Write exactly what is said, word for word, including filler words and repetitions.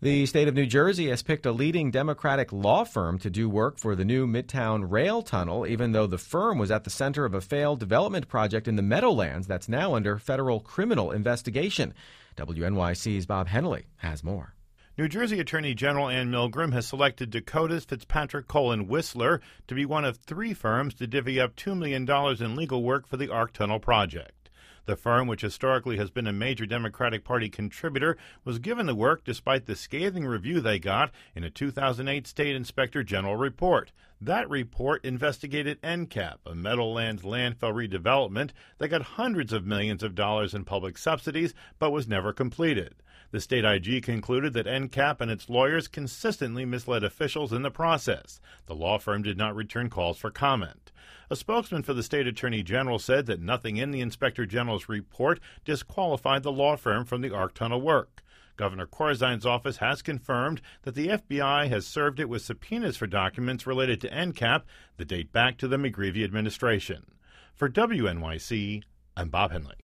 The state of New Jersey has picked a leading Democratic law firm to do work for the new Midtown Rail Tunnel, even though the firm was at the center of a failed development project in the Meadowlands that's now under federal criminal investigation. W N Y C's Bob Henley has more. New Jersey Attorney General Ann Milgram has selected Dakota's Fitzpatrick Cole and Whistler to be one of three firms to divvy up two million dollars in legal work for the Arc Tunnel project. The firm, which historically has been a major Democratic Party contributor, was given the work despite the scathing review they got in a two thousand eight State Inspector General report. That report investigated N C A P, a Meadowlands landfill redevelopment that got hundreds of millions of dollars in public subsidies but was never completed. The state I G concluded that N C A P and its lawyers consistently misled officials in the process. The law firm did not return calls for comment. A spokesman for the state attorney general said that nothing in the inspector general's report disqualified the law firm from the Arc Tunnel work. Governor Corzine's office has confirmed that the F B I has served it with subpoenas for documents related to N C A P that date back to the McGreevey administration. For W N Y C, I'm Bob Henley.